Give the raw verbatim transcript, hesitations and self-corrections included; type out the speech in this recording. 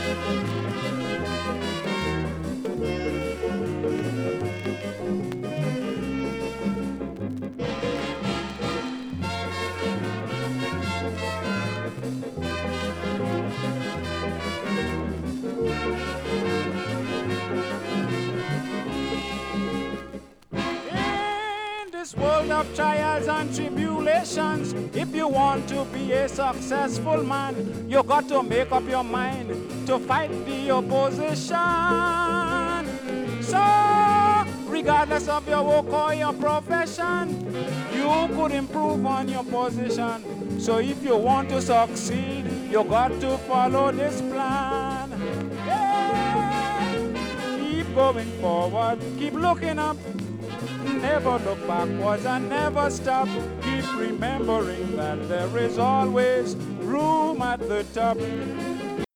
World of trials and tribulations, if you want to be a successful man, you got to make up your mind to fight the opposition. So regardless of your work or your profession, you could improve on your position. So if you want to succeed, you got to follow this plan. Yeah. Keep going forward, keep looking up. Never look backwards and never stop. Keep remembering that there is always room at the top.